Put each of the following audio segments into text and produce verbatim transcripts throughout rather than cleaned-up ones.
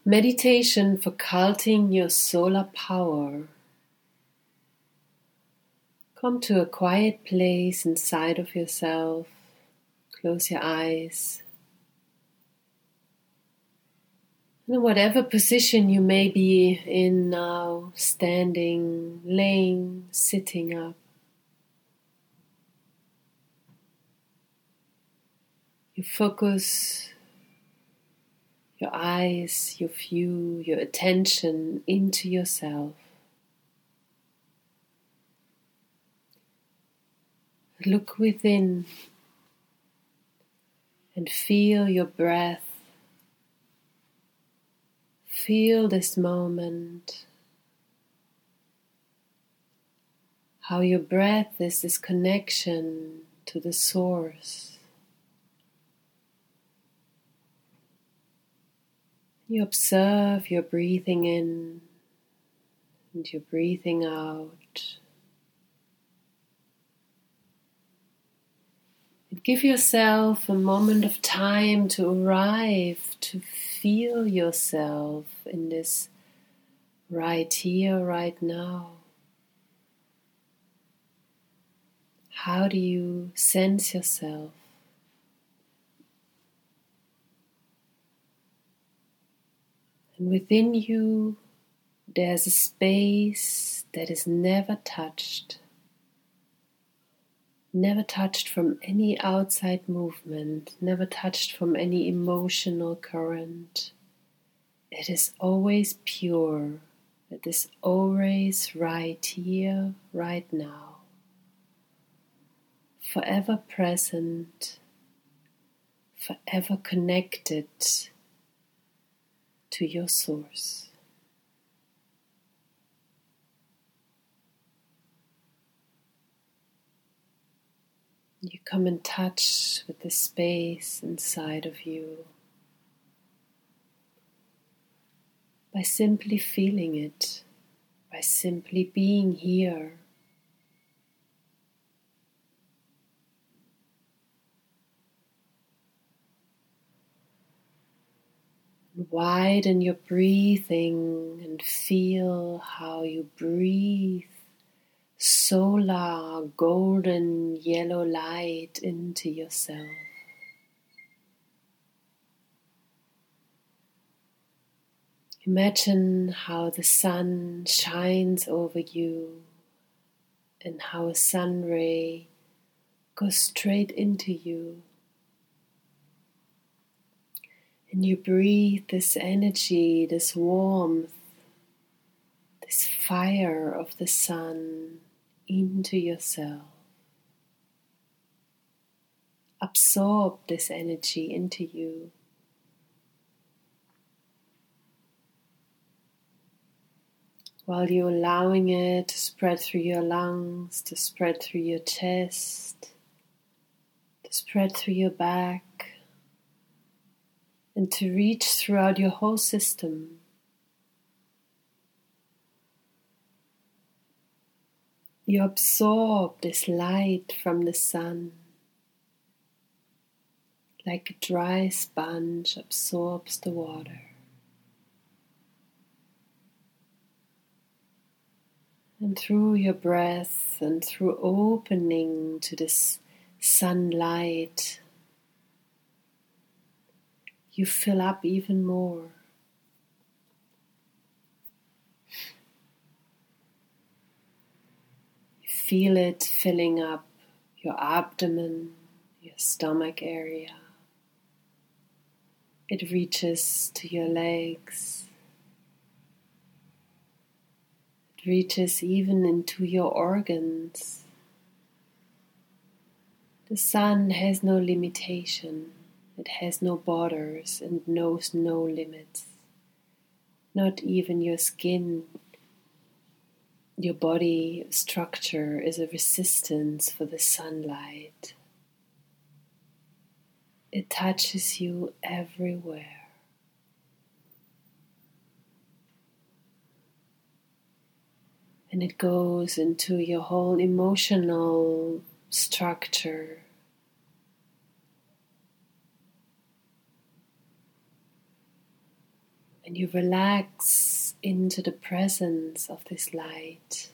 Meditation for cultivating your solar power. Come to a quiet place inside of yourself. Close your eyes. And in whatever position you may be in now, standing, laying, sitting up. You focus your eyes, your view, your attention into yourself. Look within and feel your breath. Feel this moment. How your breath is this connection to the source. You observe your breathing in and your breathing out. And give yourself a moment of time to arrive, to feel yourself in this right here, right now. How do you sense yourself? And within you, there's a space that is never touched, never touched from any outside movement, never touched from any emotional current. It is always pure. It is always right here, right now. Forever present, forever connected to your source. You come in touch with the space inside of you by simply feeling it, by simply being here. Widen your breathing and feel how you breathe solar, golden, yellow light into yourself. Imagine how the sun shines over you and how a sun ray goes straight into you. And you breathe this energy, this warmth, this fire of the sun into yourself. Absorb this energy into you. While you're allowing it to spread through your lungs, to spread through your chest, to spread through your back, and to reach throughout your whole system. You absorb this light from the sun, like a dry sponge absorbs the water. And through your breath and through opening to this sunlight, you fill up even more. You feel it filling up your abdomen, your stomach area. It reaches to your legs. It reaches even into your organs. The sun has no limitation. It has no borders and knows no limits. Not even your skin, your body structure is a resistance for the sunlight. It touches you everywhere. And it goes into your whole emotional structure. And you relax into the presence of this light.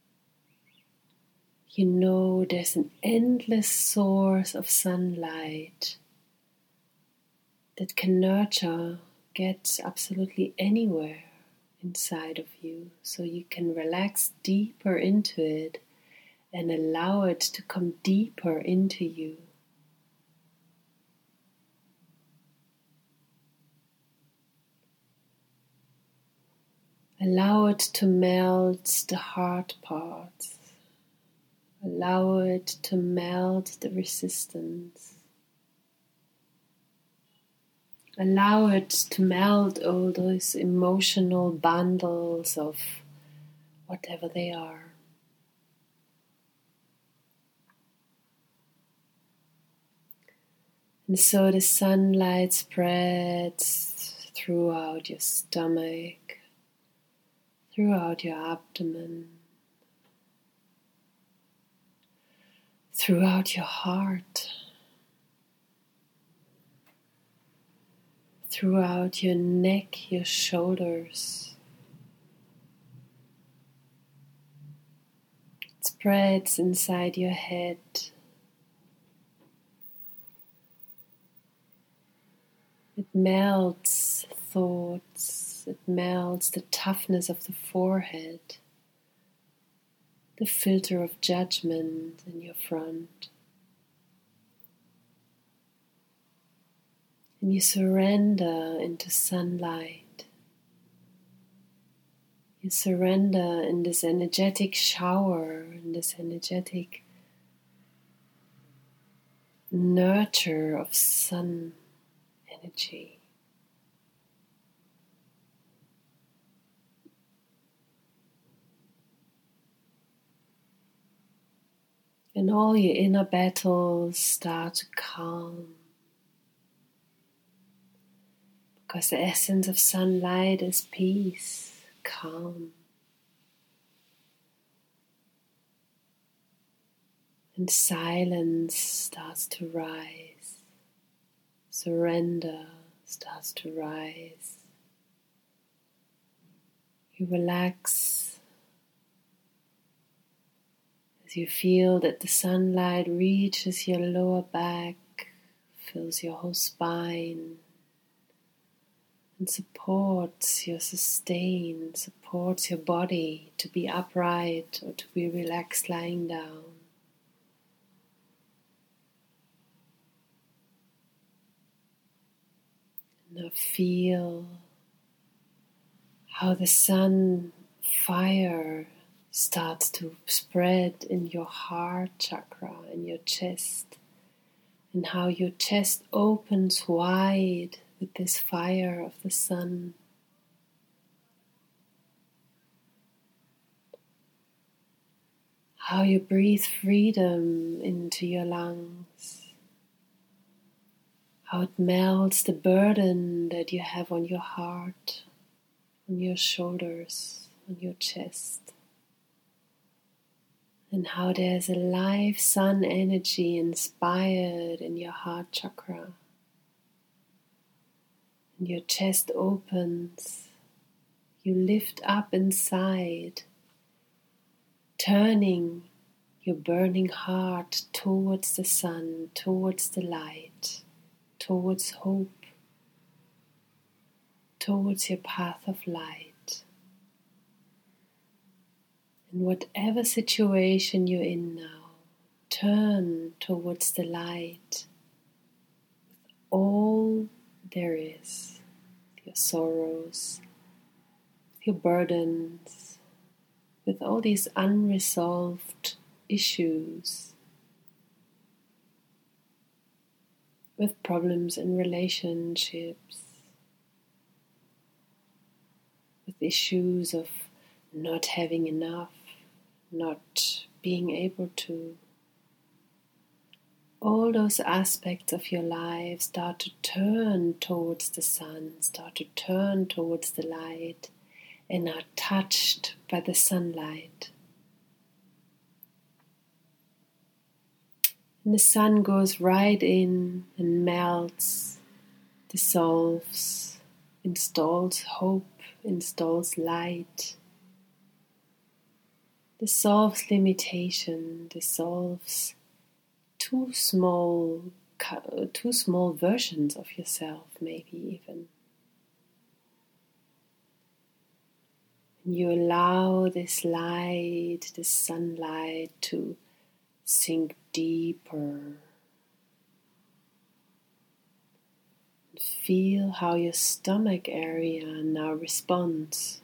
You know there's an endless source of sunlight that can nurture, get absolutely anywhere inside of you. So you can relax deeper into it and allow it to come deeper into you. Allow it to melt the hard parts. Allow it to melt the resistance. Allow it to melt all those emotional bundles of whatever they are. And so the sunlight spreads throughout your stomach, throughout your abdomen, throughout your heart, throughout your neck, your shoulders. It spreads inside your head. It melts thoughts, it melts the toughness of the forehead, the filter of judgment in your front. And you surrender into sunlight. You surrender in this energetic shower, in this energetic nurture of sun energy. And all your inner battles start to calm. Because the essence of sunlight is peace, calm. And silence starts to rise. Surrender starts to rise. You relax as you feel that the sunlight reaches your lower back, fills your whole spine, and supports your sustain, supports your body to be upright or to be relaxed lying down. Now feel how the sun fire starts to spread in your heart chakra, in your chest, and how your chest opens wide with this fire of the sun. How you breathe freedom into your lungs. How it melts the burden that you have on your heart, on your shoulders, on your chest. And how there's a live sun energy inspired in your heart chakra. And your chest opens. You lift up inside, turning your burning heart towards the sun, towards the light, towards hope, towards your path of light. In whatever situation you're in now, turn towards the light with all there is, your sorrows, your burdens, with all these unresolved issues, with problems in relationships, with issues of not having enough, not being able to. All those aspects of your life start to turn towards the sun, start to turn towards the light, and are touched by the sunlight. And the sun goes right in and melts, dissolves, installs hope, installs light, dissolves limitation, dissolves too small, too small versions of yourself, maybe even. And you allow this light, this sunlight to sink deeper. And feel how your stomach area now responds.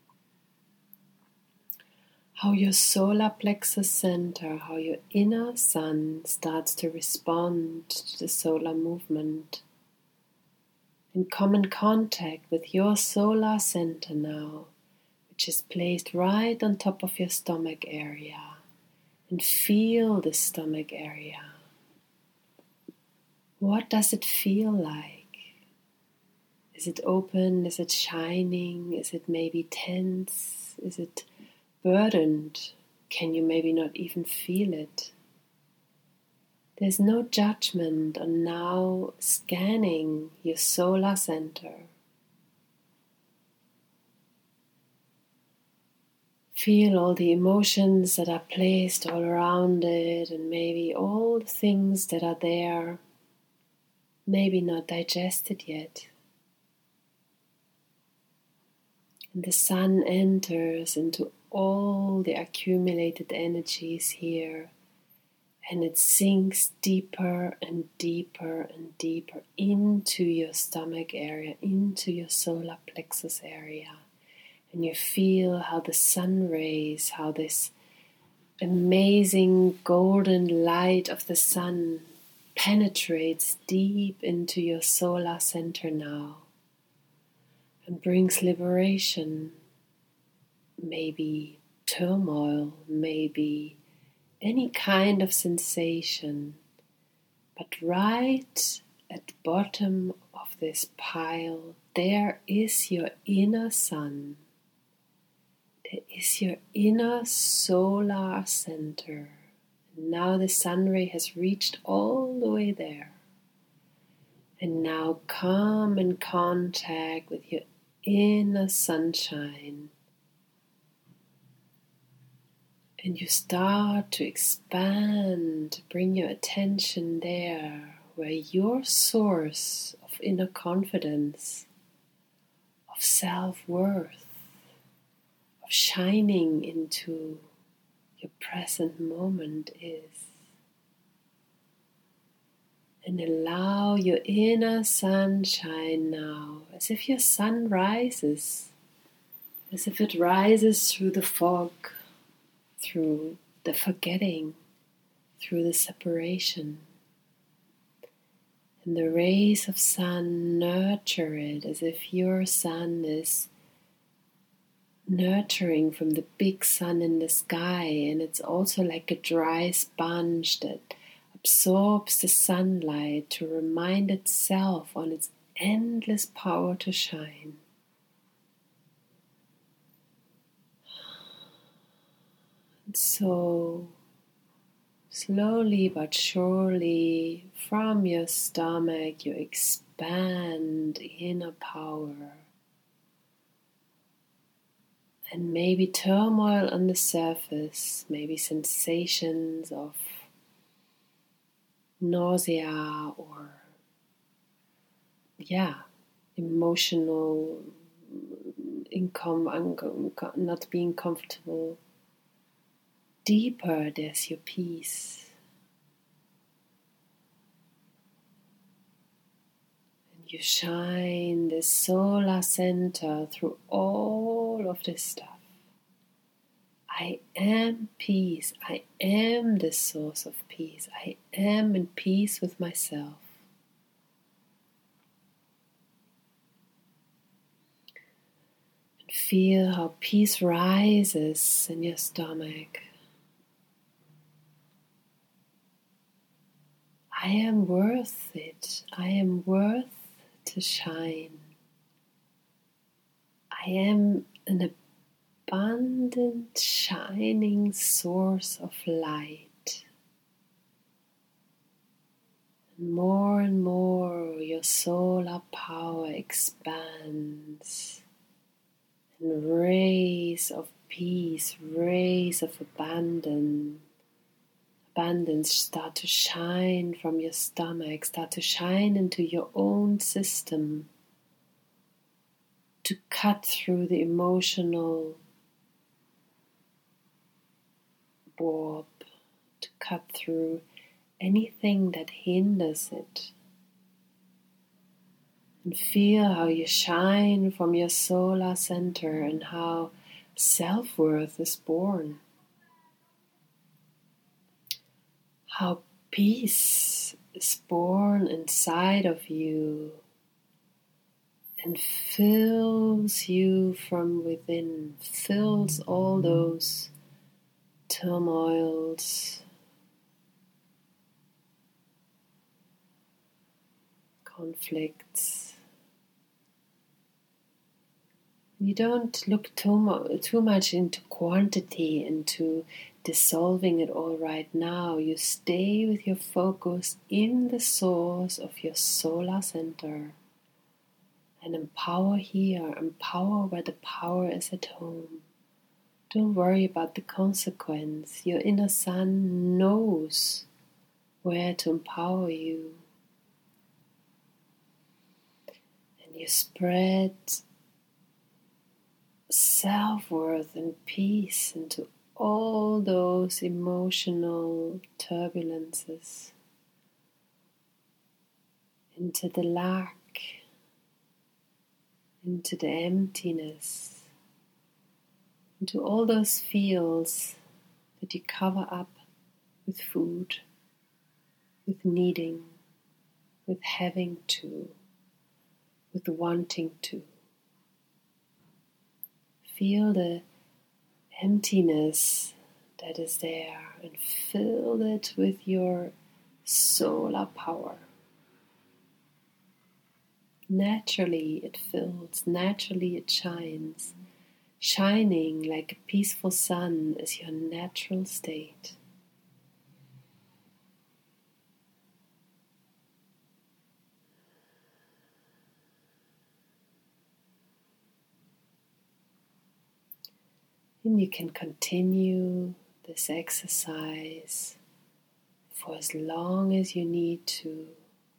How your solar plexus center, how your inner sun starts to respond to the solar movement. And come in contact with your solar center now, which is placed right on top of your stomach area. And feel the stomach area. What does it feel like? Is it open? Is it shining? Is it maybe tense? Is it burdened? Can you maybe not even feel it? There's no judgment on now scanning your solar center. Feel all the emotions that are placed all around it, and maybe all the things that are there, maybe not digested yet. And the sun enters into all the accumulated energies here, and it sinks deeper and deeper and deeper into your stomach area, into your solar plexus area. And you feel how the sun rays, how this amazing golden light of the sun penetrates deep into your solar center now and brings liberation, maybe turmoil, maybe any kind of sensation, but right at the bottom of this pile, there is your inner sun. There is your inner solar center. And now the sun ray has reached all the way there. And now come in contact with your inner sunshine. And you start to expand, bring your attention there, where your source of inner confidence, of self-worth, of shining into your present moment is. And allow your inner sunshine now, as if your sun rises, as if it rises through the fog, through the forgetting, through the separation. And the rays of sun nurture it, as if your sun is nurturing from the big sun in the sky, and it's also like a dry sponge that absorbs the sunlight to remind itself on its endless power to shine. And so slowly but surely from your stomach you expand inner power. And maybe turmoil on the surface, maybe sensations of nausea or, yeah, emotional income, uncom- not being comfortable. Deeper, there's your peace. And you shine the solar center through all of this stuff. I am peace. I am the source of peace. I am in peace with myself. And feel how peace rises in your stomach. I am worth it. I am worth to shine. I am an abundant, shining source of light. More and more your solar power expands, and rays of peace, rays of abundance, abundance start to shine from your stomach, start to shine into your own system, to cut through the emotional warp, to cut through anything that hinders it. And feel how you shine from your solar center and how self-worth is born. How peace is born inside of you and fills you from within, fills all those turmoils, conflicts. You don't look too, mo- too much into quantity, into dissolving it all right now. You stay with your focus in the source of your solar center. And empower here, empower where the power is at home. Don't worry about the consequence. Your inner sun knows where to empower you. And you spread self-worth and peace into all those emotional turbulences, into the lack, into the emptiness, into all those fields that you cover up with food, with needing, with having to, with wanting to. Feel the emptiness that is there and fill it with your solar power. Naturally it fills, naturally it shines. Shining like a peaceful sun is your natural state. And you can continue this exercise for as long as you need to.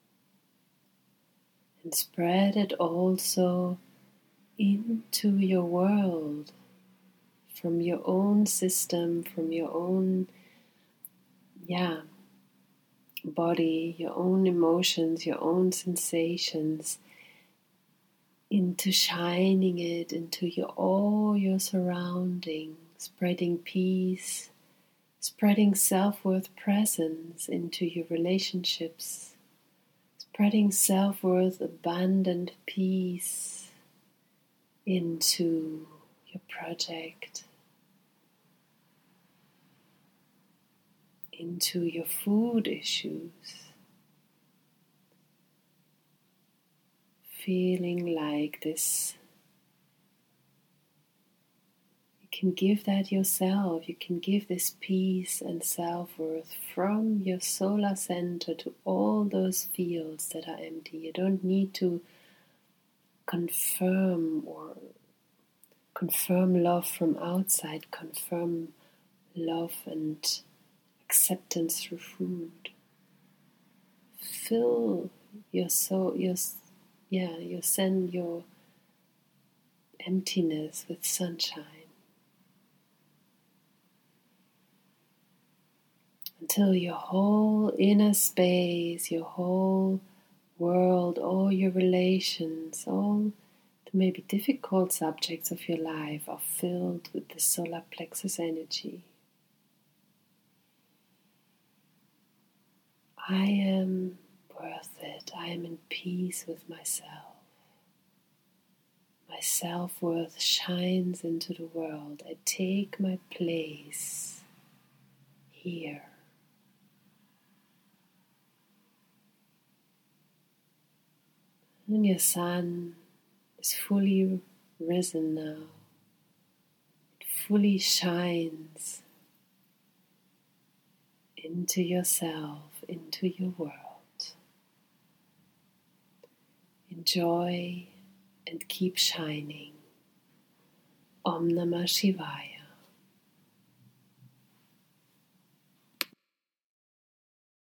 And spread it also into your world, from your own system, from your own, yeah, body, your own emotions, your own sensations, into shining it into your all your surroundings, spreading peace, spreading self-worth presence into your relationships, spreading self-worth abundant peace into your project, into your food issues. Feeling like this, you can give that yourself. You can give this peace and self-worth from your solar center to all those fields that are empty. You don't need to confirm or confirm love from outside, confirm love and acceptance through food. Fill your soul, your Yeah, you send your emptiness with sunshine until your whole inner space, your whole world, all your relations, all the maybe difficult subjects of your life are filled with the solar plexus energy. I am worth it. I am in peace with myself. My self-worth shines into the world. I take my place here. And your sun is fully risen now. It fully shines into yourself, into your world. Enjoy and keep shining. Om Namah Shivaya.